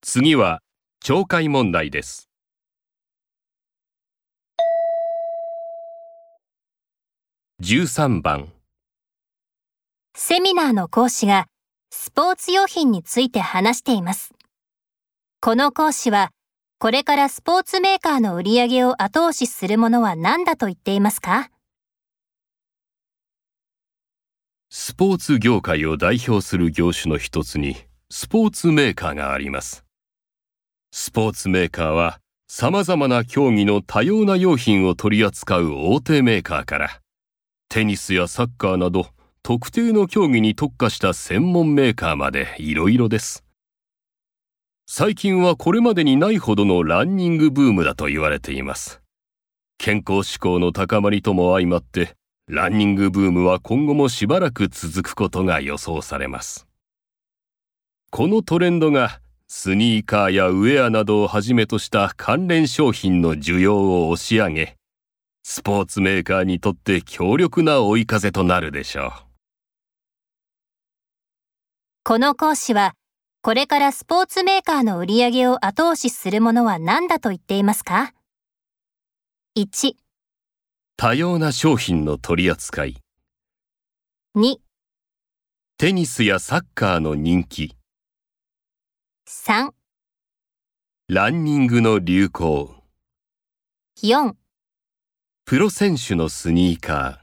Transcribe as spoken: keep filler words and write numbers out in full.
次は聴解問題です。じゅうさんばん。 セミナーの講師がスポーツ用品について話しています。この講師は、これからスポーツメーカーの売り上げを後押しするものは何だと言っていますか？ スポーツ業界を代表する業種の一つにスポーツメーカーがあります。スポーツメーカーは様々な競技の多様な用品を取り扱う大手メーカーから、テニスやサッカーなど特定の競技に特化した専門メーカーまでいろいろです。最近はこれまでにないほどのランニングブームだと言われています。健康志向の高まりとも相まって、ランニングブームは今後もしばらく続くことが予想されます。このトレンドがスニーカーやウェアなどをはじめとした関連商品の需要を押し上げ、スポーツメーカーにとって強力な追い風となるでしょう。 この講師は、これからスポーツメーカーの売り上げを後押しするものは何だと言っていますか？いち、 多様な商品の取り扱い。 に、 テニスやサッカーの人気。 さん、 ランニングの流行。 よん、 プロ選手のスニーカー。